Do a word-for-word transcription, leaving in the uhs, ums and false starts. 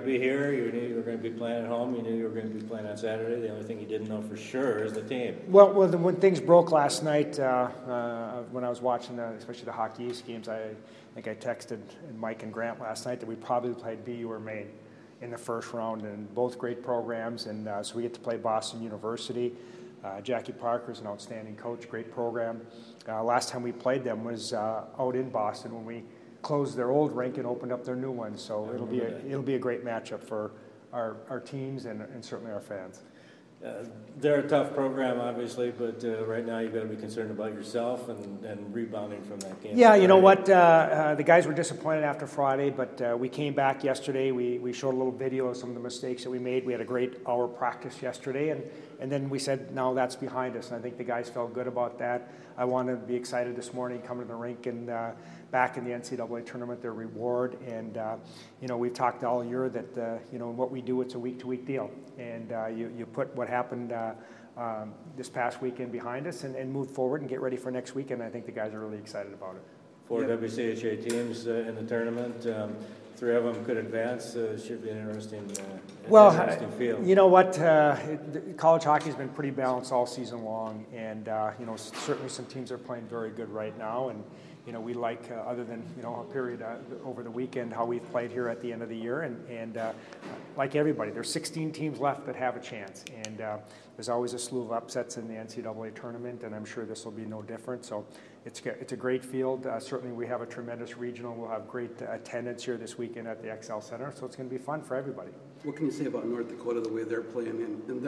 be here. You knew you were going to be playing at home. You knew you were going to be playing on Saturday. The only thing you didn't know for sure is the team. Well, well the, when things broke last night, uh, uh, when I was watching, the, especially the Hockey East games, I, I think I texted Mike and Grant last night that we probably played B U or Maine in the first round, and both great programs. And uh, so we get to play Boston University. Uh, Jackie Parker is an outstanding coach, great program. Uh, last time we played them was uh, out in Boston when we closed their old rink and opened up their new one. So it'll be a, it'll be a great matchup for our, our teams and, and certainly our fans. Uh, they're a tough program, obviously, but uh, right now you've got to be concerned about yourself and, and rebounding from that game. Yeah, you know what? Uh, uh, the guys were disappointed after Friday, but uh, we came back yesterday. We we showed a little video of some of the mistakes that we made. We had a great hour practice yesterday, and, and then we said, now that's behind us. And I think the guys felt good about that. I want to be excited this morning, coming to the rink and uh, back in the N C double A tournament, their reward. And, uh, you know, we've talked all year that, uh, you know, what we do, it's a week-to-week deal. And uh, you, you put what happened uh, um, this past weekend behind us and, and move forward and get ready for next weekend. I think the guys are really excited about it. Four yep. W C H A teams uh, in the tournament. Um, three of them could advance. Uh, it should be an interesting, uh, well, interesting field. You know what? Uh, it, college hockey has been pretty balanced all season long. And, uh, you know, certainly some teams are playing very good right now. And, you know, we like, uh, other than, you know, a period uh, over the weekend, how we've played here at the end of the year. And, and uh, like everybody, there's sixteen teams left that have a chance. And uh, there's always a slew of upsets in the N C double A tournament, and I'm sure this will be no different. So it's, it's a great field. Uh, certainly we have a tremendous regional. We'll have great uh, attendance here this weekend at the X L Center. So it's going to be fun for everybody. What can you say about North Dakota, the way they're playing? And, and